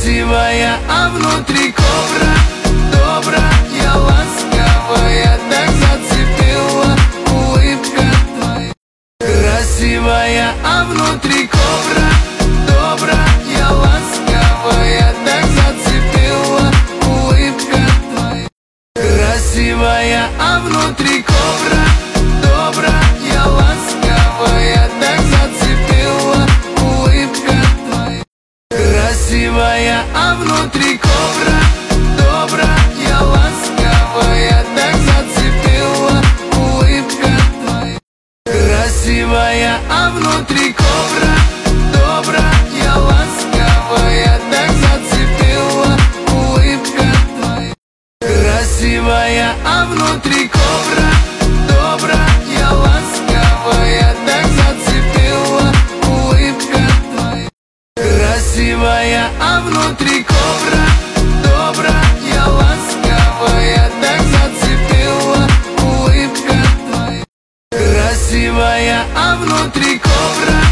Красивая, а внутри кобра. Добрая, ласковая, так зацепила улыбка твоя. Красивая, а внутри кобра. Добрая, ласковая, так зацепила улыбка твоя. Красивая, а внутри кобра. Добрая, ласковая, так зацепила улыбка твоя. Красивая, а внутри кобра. Добрая, ласковая, так зацепила улыбка твоя. Красивая, а внутри кобра. Добрая, ласковая, так зацепила улыбка твоя. Красивая, а внутри кобра. Добрая, ласковая, так зацепила улыбка твоя. Красивая, а внутри кобра. Добрая, ласковая, так зацепила улыбка твоя. Красивая, а внутри кобра.